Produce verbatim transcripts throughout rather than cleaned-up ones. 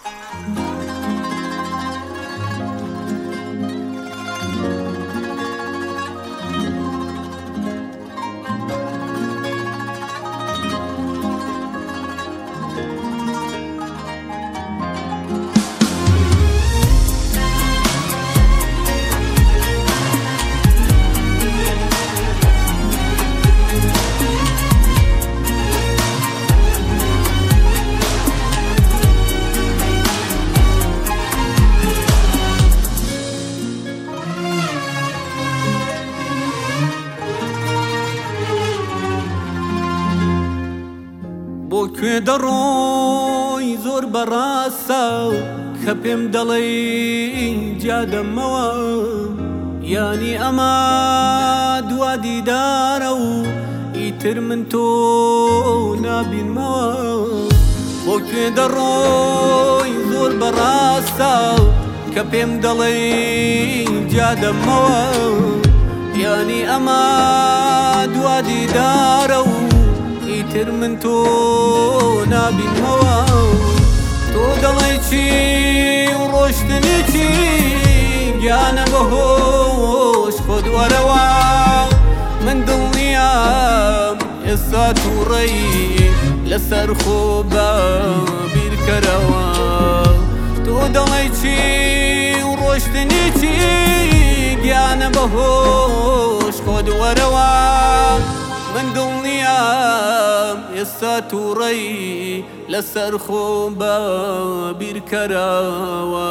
بۆ کوێ دەڕۆی زۆر بەڕاستە کە پێم دەڵێی جادەمەوە یانی ئەمە دوا دیدارە و ئیتر من تۆ نابینمەوە بۆ کوێ دەڕۆی زۆر بەڕاستە کە پێم دەڵێی جادەمەوە یانی ئەمە دوا دیدارە و ئیتر من تۆ نابینمەوە تۆ دەڵێی چی و ڕۆشتنی چی گیانە بەهۆش خۆت وەرەوە من دڵنیام ئێستا تووڕەی لەسەر خۆ بە بیرکەرەوە تۆ دەڵێی چی و ڕۆشتنی چی گیانە بەهۆش خۆت وەرەوە من دڵنیام ئێستا تووڕەی لەسەر خۆ بە بیرکەرەوە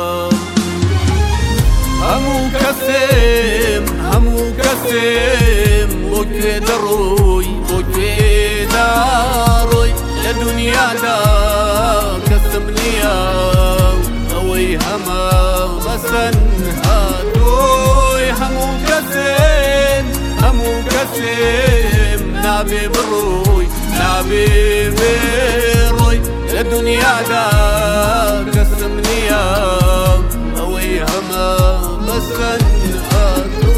هەموو کەسێم هەموو کەسێم بۆ کوێ دەڕۆی بۆ کوێ دەڕۆی لە دونیادا کەسم نییە ئەوەی هەمە بەسەن هاتۆی هەموو کەسێم هەموو کەسێم نابێ بڕۆی نابێ بێڕۆی لە دونیادا کەسم نییە ئەوەی هەمە بەسەن هاتۆ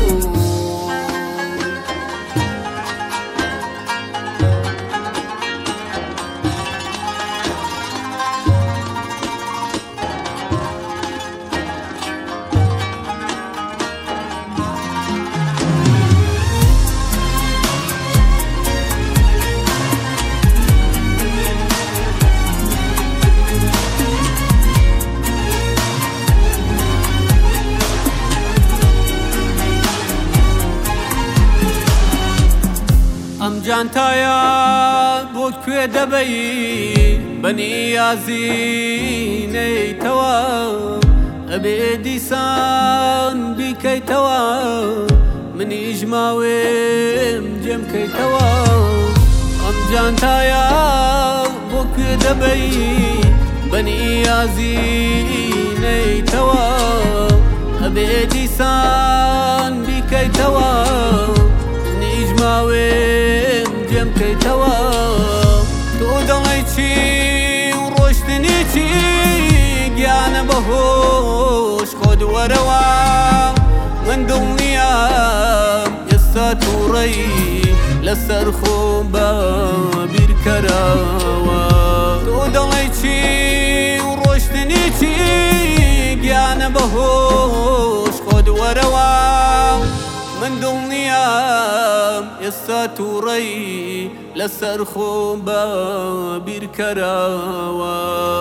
ئەم جانتایە بۆ کوێ دەبەی بەنیازی نەیتەوە ئەبێ دیسان بیکەیتەوە منیش ماوێم جێمکەیتەوە ئەم جانتایە بۆ کوێ دەبەی بەنیازی نەیتەوە ئەبێ دیسان بیکەیتەوە منیش ماوێم جێمکەیتەوە تۆ دەڵێی چی و ڕۆشتنی چی گیانە بەهۆش خۆت وەرەوە من دڵنیام ئێستا تووڕەی لەسەر خۆ بە بیرکەرەوە تۆ دەڵێی چی و ڕۆشتنی چی گیانە بەهۆش خۆت وەرەوە من دڵنیام ئێستا تووڕەی لەسەر خۆ بە بیرکەرەوە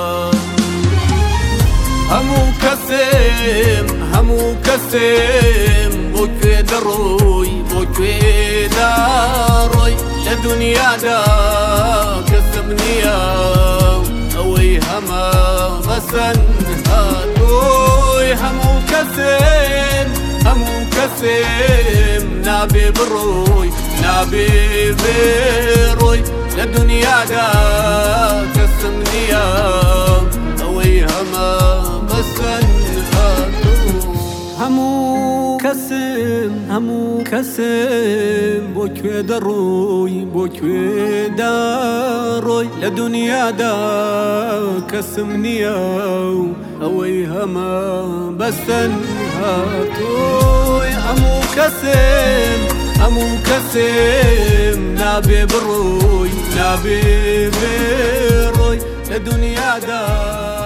هەموو کەسێم هەموو کەسێم بۆ کوێ دەڕۆی بۆ کوێ دەڕۆی لە دونیادا کەسم نییە ئەوەی هەمە بەسەن هاتۆی هەموو کەسێم هەموو کەسێم نابێ بڕۆی نابێ بێڕۆی لە دونیادا کەسم نییە ئەوەی هەمە بەسەن هاتۆ هەموو کەسم هەموو کەسم بۆ کوێ دەڕۆی بۆ کوێ دەڕۆی لە دونیادا کەسم نییە ئەوەی هەمە بەسەن هاتۆی هەموو کەسم هەموو کەسم نابێ بڕۆی نابێ بێڕۆی لە دونیادا